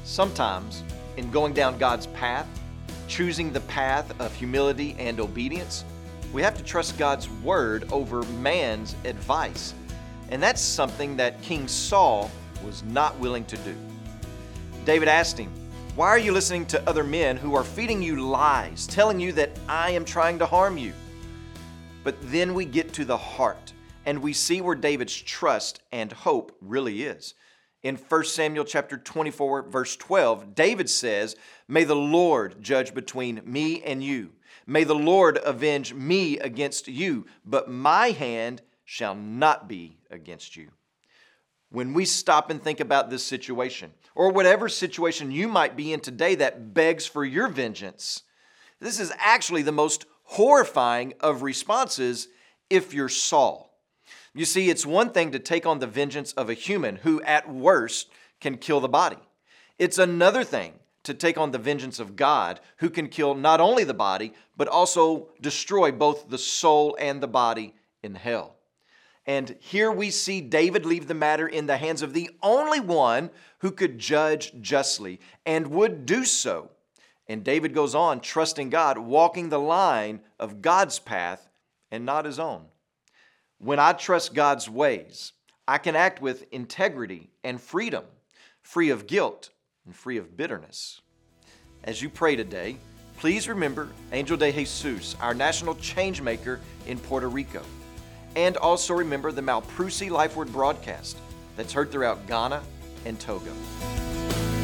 Sometimes, in going down God's path, choosing the path of humility and obedience, we have to trust God's word over man's advice. And that's something that King Saul was not willing to do. David asked him, "Why are you listening to other men who are feeding you lies, telling you that I am trying to harm you?" But then we get to the heart, and we see where David's trust and hope really is. In 1 Samuel chapter 24, verse 12, David says, "May the Lord judge between me and you. May the Lord avenge me against you, but my hand shall not be against you." When we stop and think about this situation, or whatever situation you might be in today that begs for your vengeance, this is actually the most horrifying of responses if you're Saul. You see, it's one thing to take on the vengeance of a human who, at worst, can kill the body. It's another thing to take on the vengeance of God, who can kill not only the body, but also destroy both the soul and the body in hell. And here we see David leave the matter in the hands of the only one who could judge justly and would do so. And David goes on trusting God, walking the line of God's path and not his own. When I trust God's ways, I can act with integrity and freedom, free of guilt and free of bitterness. As you pray today, please remember Angel de Jesus, our national change maker in Puerto Rico. And also remember the Malprusi Life Word broadcast that's heard throughout Ghana and Togo.